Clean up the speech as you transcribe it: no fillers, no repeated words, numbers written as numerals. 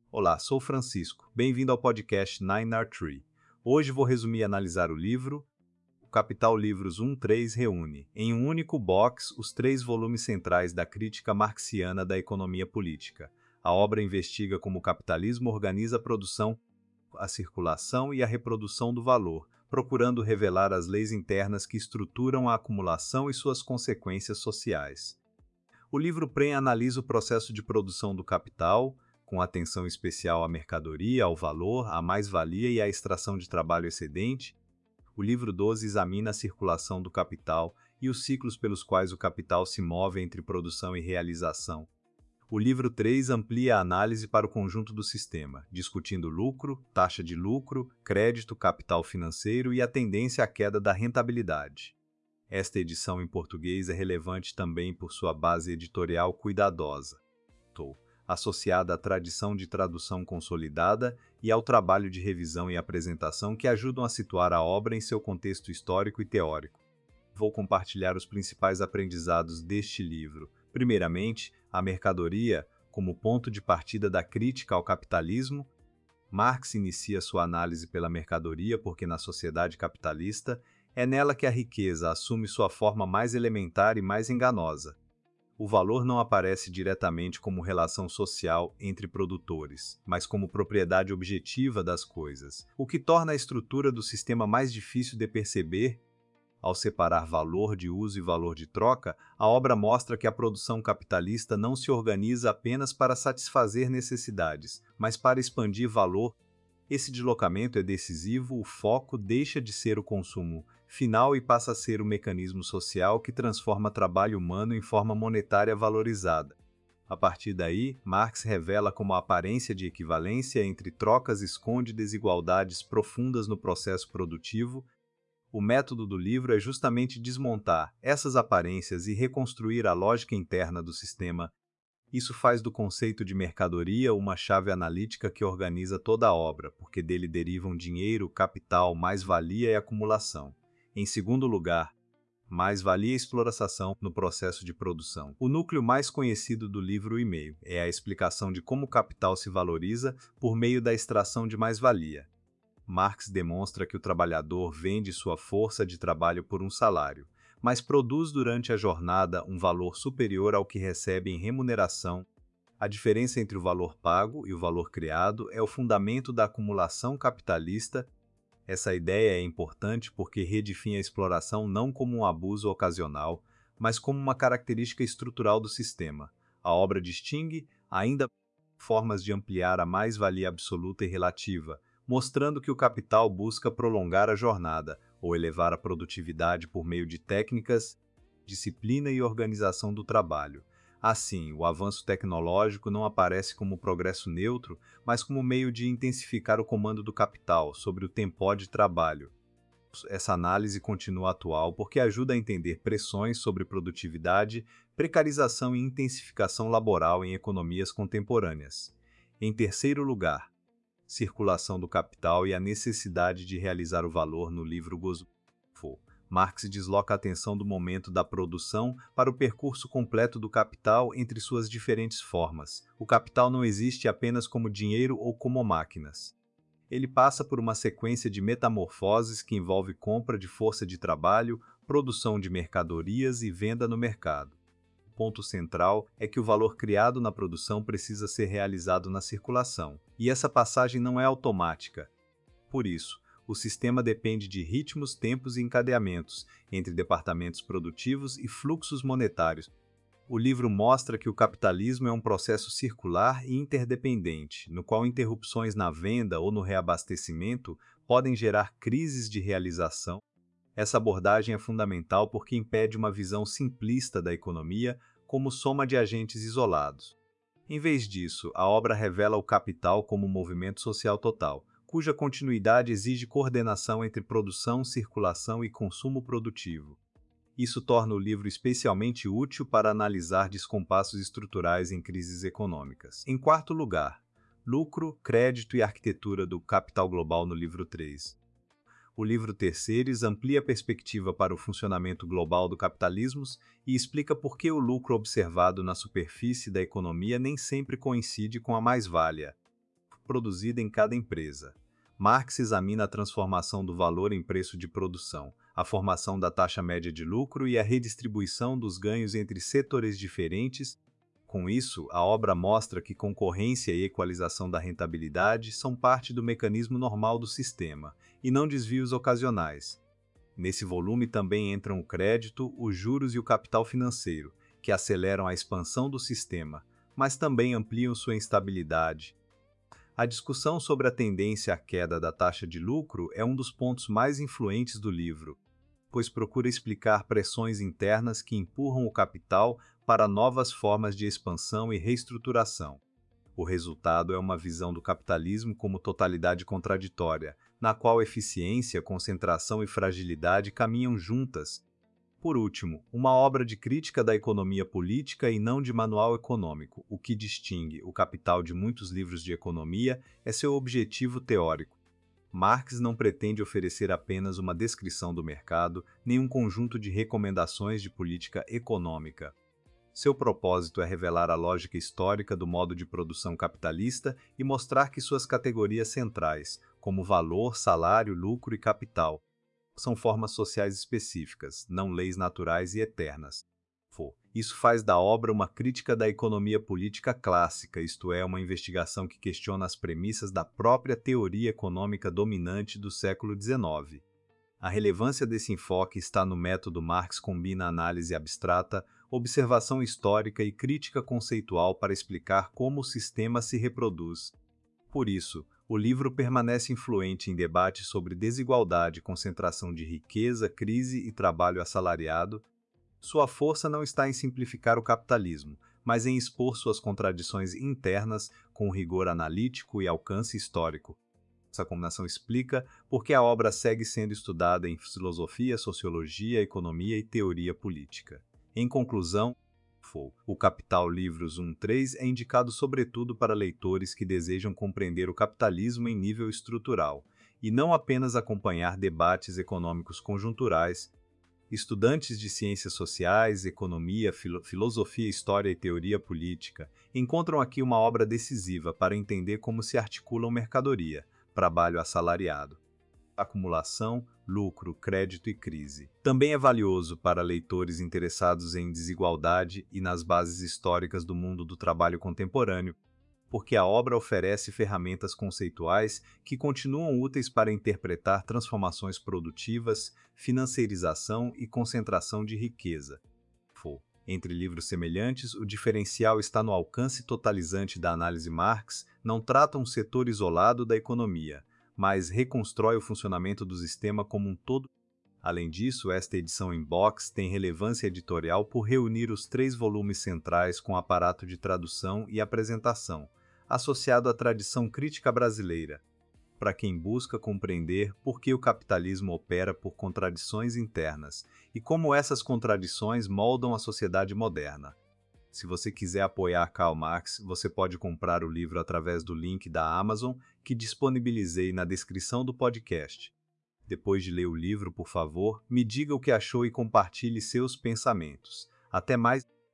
Olá, sou Francisco. Bem-vindo ao podcast 9R3. Hoje vou resumir e analisar o livro O Capital Livros 1-3 reúne, em um único box, os três volumes centrais da crítica marxiana da economia política. A obra investiga como o capitalismo organiza a produção, a circulação e a reprodução do valor, procurando revelar as leis internas que estruturam a acumulação e suas consequências sociais. O livro PREM analisa o processo de produção do capital, com atenção especial à mercadoria, ao valor, à mais-valia e à extração de trabalho excedente. O livro 12 examina a circulação do capital e os ciclos pelos quais o capital se move entre produção e realização. O livro 3 amplia a análise para o conjunto do sistema, discutindo lucro, taxa de lucro, crédito, capital financeiro e a tendência à queda da rentabilidade. Esta edição em português é relevante também por sua base editorial cuidadosa, associada à tradição de tradução consolidada e ao trabalho de revisão e apresentação que ajudam a situar a obra em seu contexto histórico e teórico. Vou compartilhar os principais aprendizados deste livro. Primeiramente, a mercadoria como ponto de partida da crítica ao capitalismo. Marx inicia sua análise pela mercadoria porque, na sociedade capitalista, é nela que a riqueza assume sua forma mais elementar e mais enganosa. O valor não aparece diretamente como relação social entre produtores, mas como propriedade objetiva das coisas, o que torna a estrutura do sistema mais difícil de perceber. Ao separar valor de uso e valor de troca, a obra mostra que a produção capitalista não se organiza apenas para satisfazer necessidades, mas para expandir valor. Esse deslocamento é decisivo, o foco deixa de ser o consumo final e passa a ser o mecanismo social que transforma trabalho humano em forma monetária valorizada. A partir daí, Marx revela como a aparência de equivalência entre trocas esconde desigualdades profundas no processo produtivo. O método do livro é justamente desmontar essas aparências e reconstruir a lógica interna do sistema. Isso faz do conceito de mercadoria uma chave analítica que organiza toda a obra, porque dele derivam dinheiro, capital, mais-valia e acumulação. Em segundo lugar, mais-valia e exploração no processo de produção. O núcleo mais conhecido do livro e-mail é a explicação de como o capital se valoriza por meio da extração de mais-valia. Marx demonstra que o trabalhador vende sua força de trabalho por um salário, mas produz durante a jornada um valor superior ao que recebe em remuneração. A diferença entre o valor pago e o valor criado é o fundamento da acumulação capitalista. Essa ideia é importante porque redefine a exploração não como um abuso ocasional, mas como uma característica estrutural do sistema. A obra distingue, ainda, formas de ampliar a mais-valia absoluta e relativa, mostrando que o capital busca prolongar a jornada ou elevar a produtividade por meio de técnicas, disciplina e organização do trabalho. Assim, o avanço tecnológico não aparece como progresso neutro, mas como meio de intensificar o comando do capital sobre o tempo de trabalho. Essa análise continua atual porque ajuda a entender pressões sobre produtividade, precarização e intensificação laboral em economias contemporâneas. Em terceiro lugar, circulação do capital e a necessidade de realizar o valor no livro Gosfo. Marx desloca a atenção do momento da produção para o percurso completo do capital entre suas diferentes formas. O capital não existe apenas como dinheiro ou como máquinas. Ele passa por uma sequência de metamorfoses que envolve compra de força de trabalho, produção de mercadorias e venda no mercado. O ponto central é que o valor criado na produção precisa ser realizado na circulação, e essa passagem não é automática. Por isso, o sistema depende de ritmos, tempos e encadeamentos entre departamentos produtivos e fluxos monetários. O livro mostra que o capitalismo é um processo circular e interdependente, no qual interrupções na venda ou no reabastecimento podem gerar crises de realização. Essa abordagem é fundamental porque impede uma visão simplista da economia como soma de agentes isolados. Em vez disso, a obra revela o capital como um movimento social total, cuja continuidade exige coordenação entre produção, circulação e consumo produtivo. Isso torna o livro especialmente útil para analisar descompassos estruturais em crises econômicas. Em quarto lugar, lucro, crédito e arquitetura do capital global no livro 3. O livro Terceiros amplia a perspectiva para o funcionamento global do capitalismo e explica por que o lucro observado na superfície da economia nem sempre coincide com a mais-valia. produzida em cada empresa. Marx examina a transformação do valor em preço de produção, a formação da taxa média de lucro e a redistribuição dos ganhos entre setores diferentes. Com isso, a obra mostra que concorrência e equalização da rentabilidade são parte do mecanismo normal do sistema, e não desvios ocasionais. Nesse volume também entram o crédito, os juros e o capital financeiro, que aceleram a expansão do sistema, mas também ampliam sua instabilidade. A discussão sobre a tendência à queda da taxa de lucro é um dos pontos mais influentes do livro, pois procura explicar pressões internas que empurram o capital para novas formas de expansão e reestruturação. O resultado é uma visão do capitalismo como totalidade contraditória, na qual eficiência, concentração e fragilidade caminham juntas. Por último, uma obra de crítica da economia política e não de manual econômico. O que distingue o Capital de muitos livros de economia é seu objetivo teórico. Marx não pretende oferecer apenas uma descrição do mercado, nem um conjunto de recomendações de política econômica. Seu propósito é revelar a lógica histórica do modo de produção capitalista e mostrar que suas categorias centrais, como valor, salário, lucro e capital, são formas sociais específicas, não leis naturais e eternas. Isso faz da obra uma crítica da economia política clássica, isto é, uma investigação que questiona as premissas da própria teoria econômica dominante do século XIX. A relevância desse enfoque está no método. Marx combina análise abstrata, observação histórica e crítica conceitual para explicar como o sistema se reproduz. Por isso, o livro permanece influente em debates sobre desigualdade, concentração de riqueza, crise e trabalho assalariado. Sua força não está em simplificar o capitalismo, mas em expor suas contradições internas com rigor analítico e alcance histórico. Essa combinação explica por que a obra segue sendo estudada em filosofia, sociologia, economia e teoria política. Em conclusão, o Capital Livros 1-3 é indicado sobretudo para leitores que desejam compreender o capitalismo em nível estrutural, e não apenas acompanhar debates econômicos conjunturais. Estudantes de ciências sociais, economia, filosofia, história e teoria política encontram aqui uma obra decisiva para entender como se articulam mercadoria, trabalho assalariado, acumulação, lucro, crédito e crise. Também é valioso para leitores interessados em desigualdade e nas bases históricas do mundo do trabalho contemporâneo, porque a obra oferece ferramentas conceituais que continuam úteis para interpretar transformações produtivas, financeirização e concentração de riqueza. Entre livros semelhantes, o diferencial está no alcance totalizante da análise. Marx não trata um setor isolado da economia, mas reconstrói o funcionamento do sistema como um todo. Além disso, esta edição em box tem relevância editorial por reunir os 3 volumes centrais com aparato de tradução e apresentação, associado à tradição crítica brasileira, para quem busca compreender por que o capitalismo opera por contradições internas e como essas contradições moldam a sociedade moderna. Se você quiser apoiar Karl Marx, você pode comprar o livro através do link da Amazon que disponibilizei na descrição do podcast. Depois de ler o livro, por favor, me diga o que achou e compartilhe seus pensamentos. Até mais!